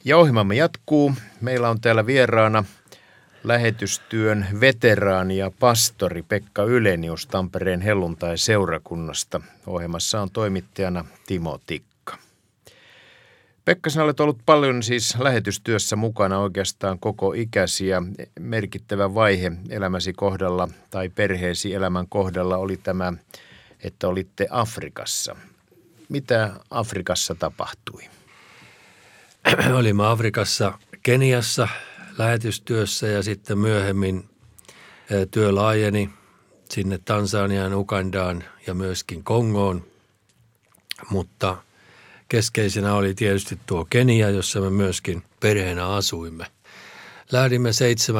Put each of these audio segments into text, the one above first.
Ja ohjelmamme jatkuu. Meillä on täällä vieraana lähetystyön veteraani ja pastori Pekka Ylenius Tampereen helluntai-seurakunnasta. Ohjelmassa on toimittajana Timo Tikka. Pekka, sinä olet ollut paljon siis lähetystyössä mukana oikeastaan koko ikäsi ja merkittävä vaihe elämäsi kohdalla tai perheesi elämän kohdalla oli tämä, että olitte Afrikassa. Mitä Afrikassa tapahtui? Olimme Afrikassa Keniassa lähetystyössä ja sitten myöhemmin työ laajeni sinne Tansaniaan, Ugandaan ja myöskin Kongoon, mutta keskeisenä oli tietysti tuo Kenia, jossa me myöskin perheenä asuimme. Lähdimme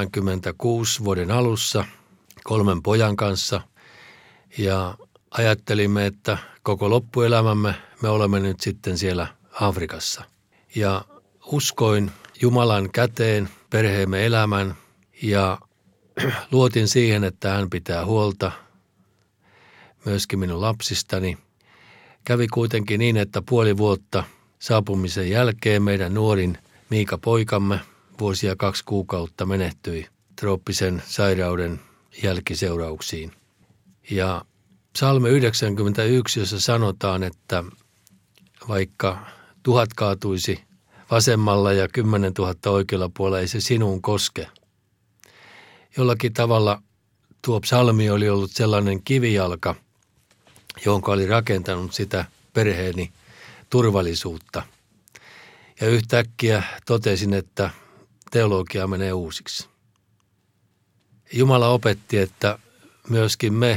76 vuoden alussa 3 pojan kanssa ja ajattelimme, että koko loppuelämämme me olemme nyt sitten siellä Afrikassa. Ja uskoin Jumalan käteen perheemme elämän ja luotin siihen, että hän pitää huolta myöskin minun lapsistani. Kävi kuitenkin niin, että puoli vuotta saapumisen jälkeen meidän nuorin Miika poikamme vuosia 2 kuukautta menehtyi trooppisen sairauden jälkiseurauksiin. Ja Psalmi 91, jossa sanotaan, että vaikka 1000 kaatuisi vasemmalla ja 10 000 oikealla puolella, ei se sinuun koske. Jollakin tavalla tuo psalmi oli ollut sellainen kivijalka, jonka oli rakentanut sitä perheeni turvallisuutta. Ja yhtäkkiä totesin, että teologia menee uusiksi. Jumala opetti, että myöskin me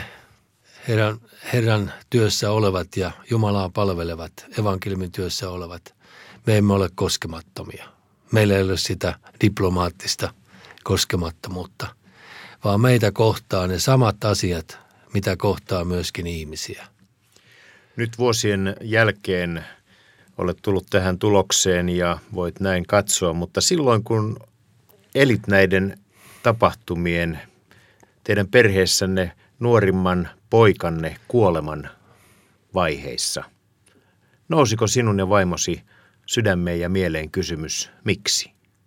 Herran työssä olevat ja Jumalaa palvelevat, evankeliumin työssä olevat, me emme ole koskemattomia. Meillä ei ole sitä diplomaattista koskemattomuutta, vaan meitä kohtaa ne samat asiat, mitä kohtaa myöskin ihmisiä. Nyt vuosien jälkeen olet tullut tähän tulokseen ja voit näin katsoa, mutta silloin kun elit näiden tapahtumien teidän perheessänne nuorimman poikanne kuoleman vaiheissa, nousiko sinun ja vaimosi sydämeen ja mieleen kysymys, miksi?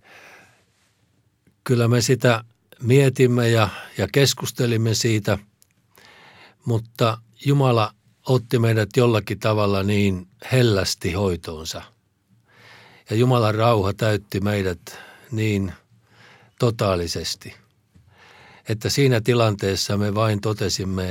Kyllä me sitä mietimme ja keskustelimme siitä, mutta Jumala otti meidät jollakin tavalla niin hellästi hoitoonsa. Ja Jumalan rauha täytti meidät niin totaalisesti, että siinä tilanteessa me vain totesimme,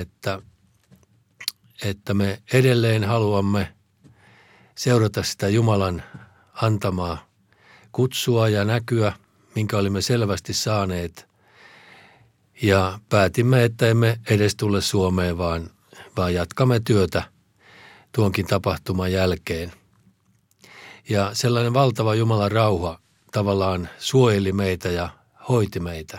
että me edelleen haluamme seurata sitä Jumalan antamaa kutsua ja näkyä, minkä olimme selvästi saaneet. Ja päätimme, että emme edes tule Suomeen, vaan jatkamme työtä tuonkin tapahtuman jälkeen. Ja sellainen valtava Jumalan rauha tavallaan suojeli meitä ja hoiti meitä.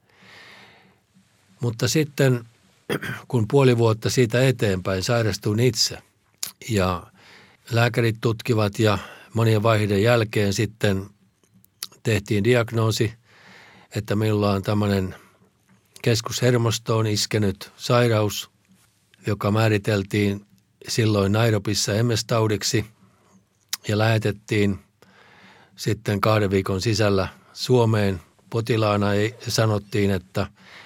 Mutta sitten, kun puoli vuotta siitä eteenpäin sairastuin itse ja lääkärit tutkivat ja monien vaiheiden jälkeen sitten tehtiin diagnoosi, että minulla on tämmöinen keskushermostoon iskenyt sairaus, joka määriteltiin silloin Nairobissa MS-taudiksi ja lähetettiin sitten 2 viikon sisällä Suomeen potilaana ja sanottiin, että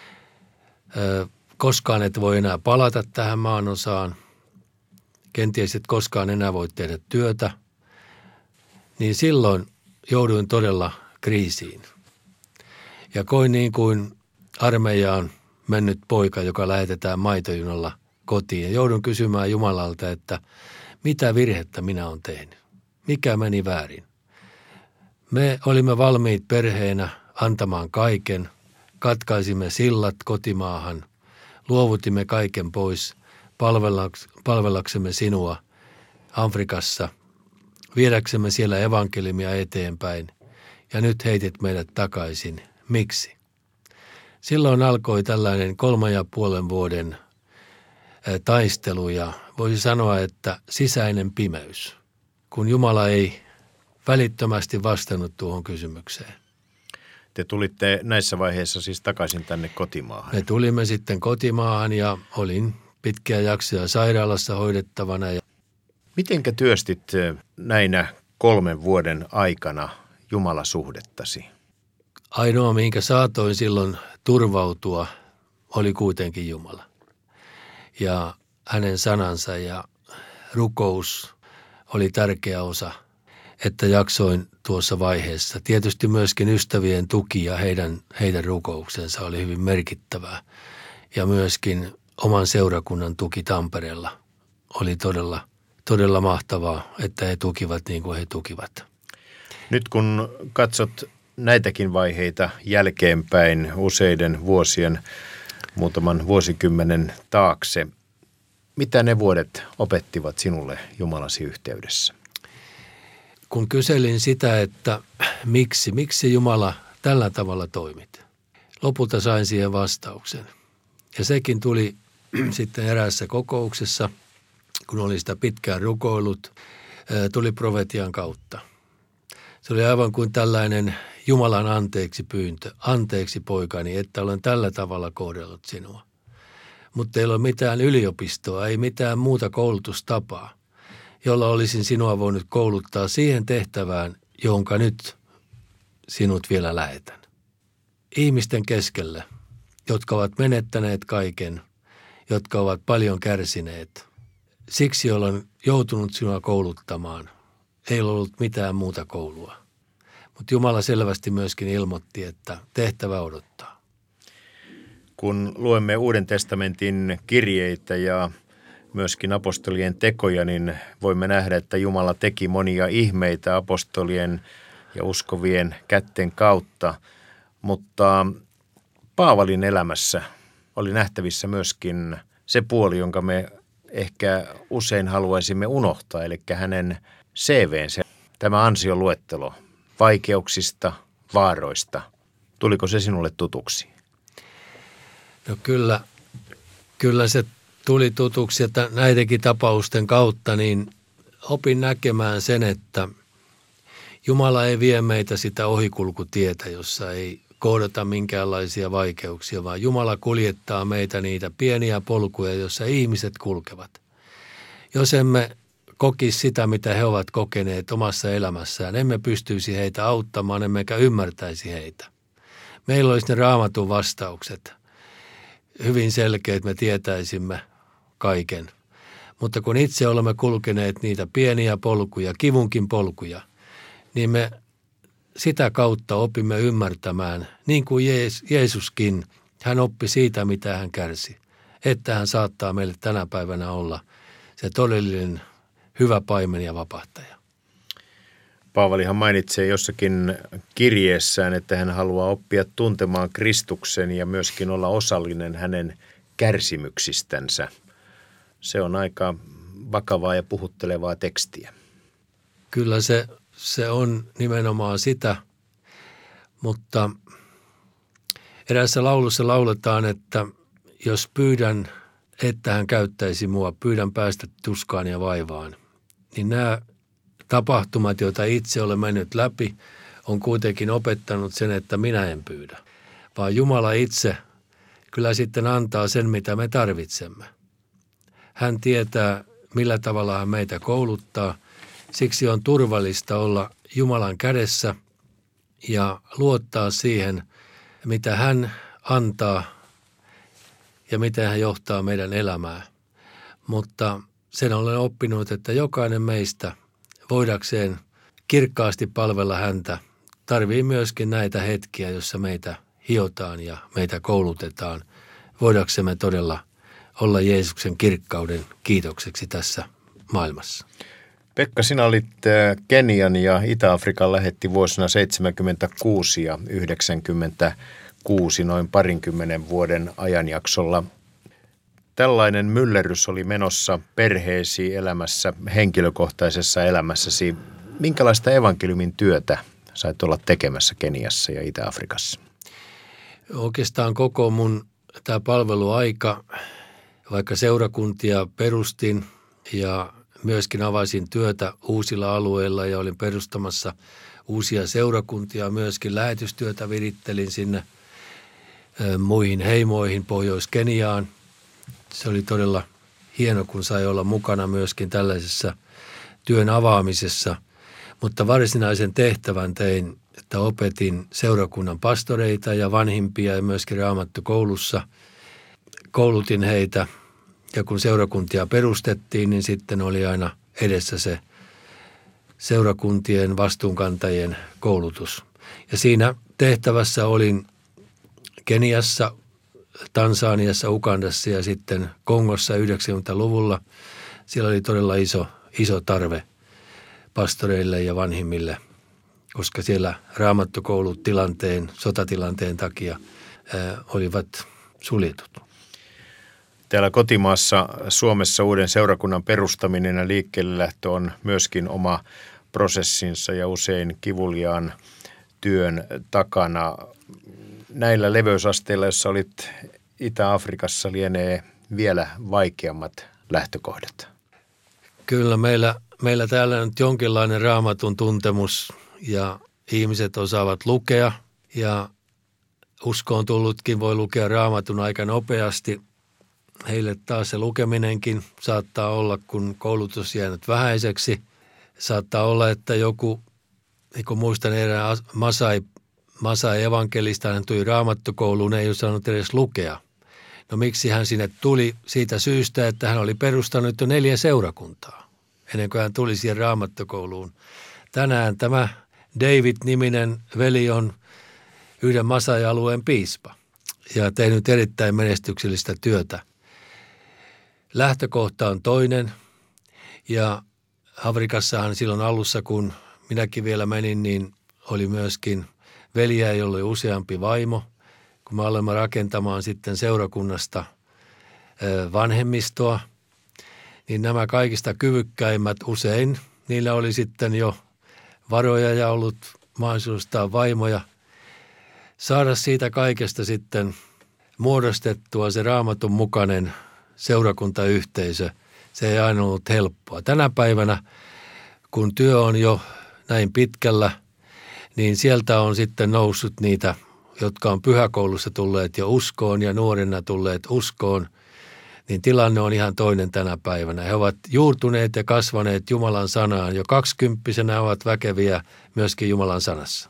koskaan et voi enää palata tähän maanosaan, kenties et koskaan enää voi tehdä työtä, niin silloin jouduin todella kriisiin. Ja koin niin kuin armeijaan mennyt poika, joka lähetetään maitojunalla kotiin. Ja joudun kysymään Jumalalta, että mitä virhettä minä olen tehnyt? Mikä meni väärin? Me olimme valmiit perheenä antamaan kaiken, katkaisimme sillat kotimaahan, luovutimme kaiken pois palvellaksemme sinua Afrikassa, viedäksemme siellä evankeliumia eteenpäin ja nyt heitit meidät takaisin. Miksi? Silloin alkoi tällainen 3,5 vuoden taistelu ja voisi sanoa, että sisäinen pimeys, kun Jumala ei välittömästi vastannut tuohon kysymykseen. Te tulitte näissä vaiheissa siis takaisin tänne kotimaahan. Me tulimme sitten kotimaahan ja olin pitkiä jaksoja sairaalassa hoidettavana. Mitenkä työstit näinä 3 vuoden aikana Jumalasuhdettasi? Ainoa, mihinkä saatoin silloin turvautua, oli kuitenkin Jumala. Ja hänen sanansa ja rukous oli tärkeä osa, että jaksoin tuossa vaiheessa. Tietysti myöskin ystävien tuki ja heidän rukouksensa oli hyvin merkittävää. Ja myöskin oman seurakunnan tuki Tampereella oli todella mahtavaa, että he tukivat niin kuin he tukivat. Nyt kun katsot näitäkin vaiheita jälkeenpäin useiden vuosien, muutaman vuosikymmenen taakse, mitä ne vuodet opettivat sinulle Jumalasi yhteydessä? Kun kyselin sitä, että miksi Jumala tällä tavalla toimit, lopulta sain siihen vastauksen. Ja sekin tuli sitten eräässä kokouksessa, kun olin sitä pitkään rukoillut, tuli profetian kautta. Se oli aivan kuin tällainen Jumalan anteeksi pyyntö. Anteeksi poikani, että olen tällä tavalla kohdellut sinua. Mutta ei ole mitään yliopistoa, ei mitään muuta koulutustapaa, jolla olisin sinua voinut kouluttaa siihen tehtävään, jonka nyt sinut vielä lähetän. Ihmisten keskellä, jotka ovat menettäneet kaiken, jotka ovat paljon kärsineet. Siksi olen joutunut sinua kouluttamaan. Ei ollut mitään muuta koulua. Mutta Jumala selvästi myöskin ilmoitti, että tehtävä odottaa. Kun luemme Uuden testamentin kirjeitä ja myöskin apostolien tekoja, niin voimme nähdä, että Jumala teki monia ihmeitä apostolien ja uskovien kätten kautta. Mutta Paavalin elämässä oli nähtävissä myöskin se puoli, jonka me ehkä usein haluaisimme unohtaa, eli hänen CV:nsä, tämä ansioluettelo vaikeuksista, vaaroista. Tuliko se sinulle tutuksi? No kyllä se tuli tutuksi, että näidenkin tapausten kautta niin opin näkemään sen, että Jumala ei vie meitä sitä ohikulkutietä, jossa ei kohdata minkäänlaisia vaikeuksia, vaan Jumala kuljettaa meitä niitä pieniä polkuja, joissa ihmiset kulkevat. Jos emme kokisi sitä, mitä he ovat kokeneet omassa elämässään, emme pystyisi heitä auttamaan, emmekä ymmärtäisi heitä. Meillä olisi ne Raamatun vastaukset. Hyvin selkeät, me tietäisimme kaiken. Mutta kun itse olemme kulkeneet niitä pieniä polkuja, kivunkin polkuja, niin me sitä kautta opimme ymmärtämään, niin kuin Jeesuskin, hän oppi siitä, mitä hän kärsi. Että hän saattaa meille tänä päivänä olla se todellinen hyvä paimen ja vapahtaja. Paavalihan mainitsee jossakin kirjeessään, että hän haluaa oppia tuntemaan Kristuksen ja myöskin olla osallinen hänen kärsimyksistänsä. Se on aika vakavaa ja puhuttelevaa tekstiä. Kyllä se on nimenomaan sitä, mutta eräässä laulussa lauletaan, että jos pyydän, että hän käyttäisi mua, pyydän päästä tuskaan ja vaivaan, niin nämä tapahtumat, joita itse olen mennyt läpi, on kuitenkin opettanut sen, että minä en pyydä. Vaan Jumala itse kyllä sitten antaa sen, mitä me tarvitsemme. Hän tietää, millä tavalla hän meitä kouluttaa. Siksi on turvallista olla Jumalan kädessä ja luottaa siihen, mitä hän antaa ja miten hän johtaa meidän elämää. Mutta sen olen oppinut, että jokainen meistä voidakseen kirkkaasti palvella häntä tarvii myöskin näitä hetkiä, joissa meitä hiotaan ja meitä koulutetaan. Voidaksemme todella olla Jeesuksen kirkkauden kiitokseksi tässä maailmassa. Pekka, sinä olit Kenian ja Itä-Afrikan lähetti vuosina 76 ja 96 noin 20 vuoden ajanjaksolla. Tällainen myllerrys oli menossa perheesi elämässä, henkilökohtaisessa elämässäsi. Minkälaista evankeliumin työtä sait olla tekemässä Keniassa ja Itä-Afrikassa? Oikeastaan koko mun tämä palveluaika, vaikka seurakuntia perustin ja myöskin avasin työtä uusilla alueilla ja olin perustamassa uusia seurakuntia, myöskin lähetystyötä virittelin sinne muihin heimoihin Pohjois-Keniaan. Se oli todella hieno, kun sai olla mukana myöskin tällaisessa työn avaamisessa, mutta varsinaisen tehtävän tein että opetin seurakunnan pastoreita ja vanhimpia ja myöskin Raamattukoulussa. Koulutin heitä ja kun seurakuntia perustettiin, niin sitten oli aina edessä se seurakuntien vastuunkantajien koulutus. Ja siinä tehtävässä olin Keniassa, Tansaniassa, Ugandassa ja sitten Kongossa 90-luvulla. Siellä oli todella iso tarve pastoreille ja vanhimmille, koska siellä raamattukoulut sotatilanteen takia olivat suljetut. Täällä kotimaassa Suomessa uuden seurakunnan perustaminen ja liikkeelle lähtö on myöskin oma prosessinsa ja usein kivuliaan työn takana. Näillä leveysasteilla, joissa olit Itä-Afrikassa, lienee vielä vaikeammat lähtökohdat. Kyllä meillä täällä on nyt jonkinlainen raamatun tuntemus ja ihmiset osaavat lukea ja uskoon tullutkin voi lukea raamatun aika nopeasti. Heille taas se lukeminenkin saattaa olla, kun koulutus jäänyt vähäiseksi. Saattaa olla, että joku, niin kuin muistan erään Masai evankelista, hän tuli raamattukouluun, ei ole saanut edes lukea. No miksi hän sinne tuli? Siitä syystä, että hän oli perustanut jo 4 seurakuntaa, ennen kuin hän tuli siihen raamattukouluun. Tänään tämä David-niminen veli on yhden Masai-alueen piispa ja tehnyt erittäin menestyksellistä työtä. Lähtökohta on toinen ja Afrikassahan silloin alussa, kun minäkin vielä menin, niin oli myöskin veliä, jolla oli useampi vaimo. Kun me olemme rakentamaan sitten seurakunnasta vanhemmistoa, niin nämä kaikista kyvykkäimmät usein, niillä oli sitten jo varoja ja ollut mahdollisuus vaimoja. Saada siitä kaikesta sitten muodostettua se raamatun mukainen seurakuntayhteisö, se ei aina ollut helppoa. Tänä päivänä, kun työ on jo näin pitkällä, niin sieltä on sitten noussut niitä, jotka on pyhäkoulussa tulleet jo uskoon ja nuorena tulleet uskoon, niin tilanne on ihan toinen tänä päivänä. He ovat juurtuneet ja kasvaneet Jumalan sanaan. Jo 20-vuotiaana ovat väkeviä myöskin Jumalan sanassa.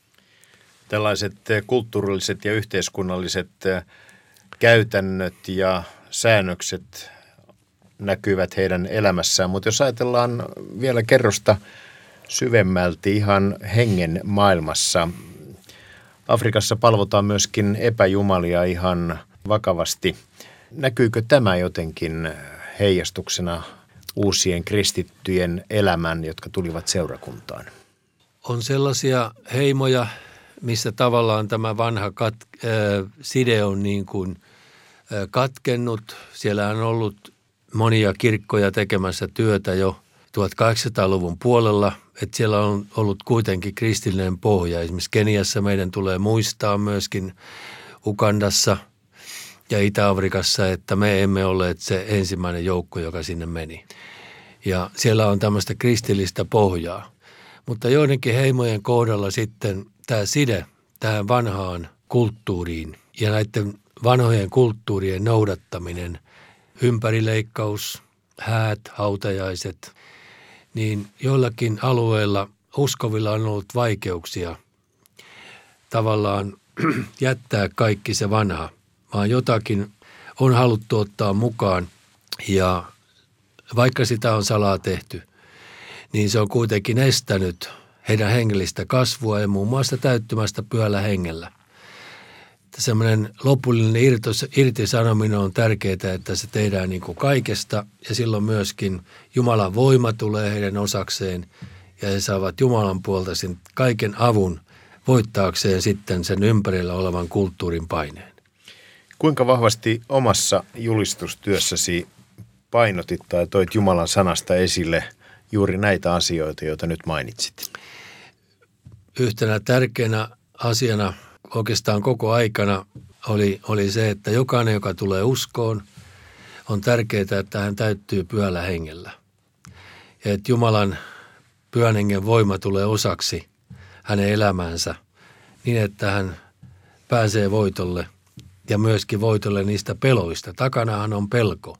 Tällaiset kulttuurilliset ja yhteiskunnalliset käytännöt ja säännökset näkyvät heidän elämässään. Mutta jos ajatellaan vielä kerrosta syvemmälti ihan hengen maailmassa, Afrikassa palvotaan myöskin epäjumalia ihan vakavasti. Näkyykö tämä jotenkin heijastuksena uusien kristittyjen elämän, jotka tulivat seurakuntaan? On sellaisia heimoja, missä tavallaan tämä vanha side on niin kuin katkennut. Siellä on ollut monia kirkkoja tekemässä työtä jo 1800-luvun puolella, että siellä on ollut kuitenkin kristillinen pohja. Esimerkiksi Keniassa meidän tulee muistaa myöskin Ugandassa ja Itä-Afrikassa, että me emme olleet se ensimmäinen joukko, joka sinne meni. Ja siellä on tämmöistä kristillistä pohjaa. Mutta joidenkin heimojen kohdalla sitten tämä side tähän vanhaan kulttuuriin ja näiden vanhojen kulttuurien noudattaminen, ympärileikkaus, häät, hautajaiset, niin joillakin alueilla uskovilla on ollut vaikeuksia tavallaan jättää kaikki se vanha, vaan jotakin on haluttu ottaa mukaan ja vaikka sitä on salaa tehty, niin se on kuitenkin estänyt heidän hengellistä kasvua ja muun muassa täyttymästä pyhällä hengellä. Semmoinen lopullinen irtisanominen on tärkeää, että se tehdään niin kuin kaikesta ja silloin myöskin Jumalan voima tulee heidän osakseen ja he saavat Jumalan puolta sen kaiken avun voittaakseen sitten sen ympärillä olevan kulttuurin paineen. Kuinka vahvasti omassa julistustyössäsi painotit tai toit Jumalan sanasta esille juuri näitä asioita, joita nyt mainitsit? Yhtenä tärkeänä asiana oikeastaan koko aikana oli se, että jokainen, joka tulee uskoon, on tärkeää, että hän täyttyy pyhällä hengellä. Ja että Jumalan pyhän hengen voima tulee osaksi hänen elämäänsä niin, että hän pääsee voitolle ja myöskin voitolle niistä peloista. Takanahan on pelko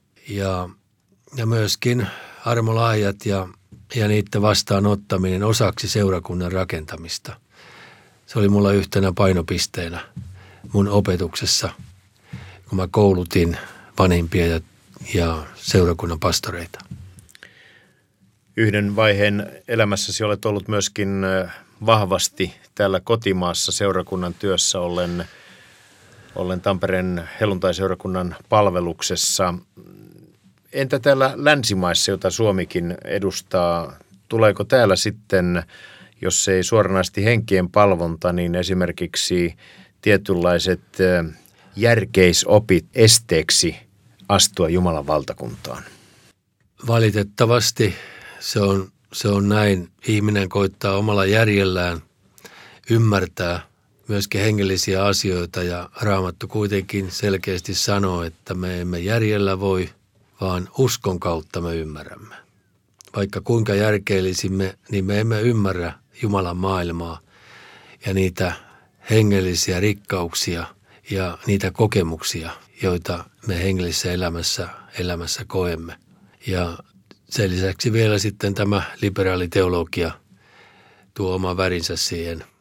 ja myöskin armolahjat ja niiden vastaanottaminen osaksi seurakunnan rakentamista. Se oli mulla yhtenä painopisteenä mun opetuksessa, kun mä koulutin vanhimpia ja seurakunnan pastoreita. Yhden vaiheen elämässäsi olet ollut myöskin vahvasti täällä kotimaassa seurakunnan työssä ollen Tampereen helluntaiseurakunnan palveluksessa. Entä täällä länsimaissa, jota Suomikin edustaa, tuleeko täällä sitten, jos ei suoranaisesti henkien palvonta, niin esimerkiksi tietynlaiset järkeisopit esteeksi astua Jumalan valtakuntaan? Valitettavasti se on näin. Ihminen koittaa omalla järjellään ymmärtää myöskin hengellisiä asioita ja Raamattu kuitenkin selkeästi sanoo, että me emme järjellä voi, vaan uskon kautta me ymmärrämme. Vaikka kuinka järkeilisimme, niin me emme ymmärrä Jumalan maailmaa ja niitä hengellisiä rikkauksia ja niitä kokemuksia, joita me hengellisessä elämässä koemme. Ja sen lisäksi vielä sitten tämä liberaali teologia tuo oma värinsä siihen.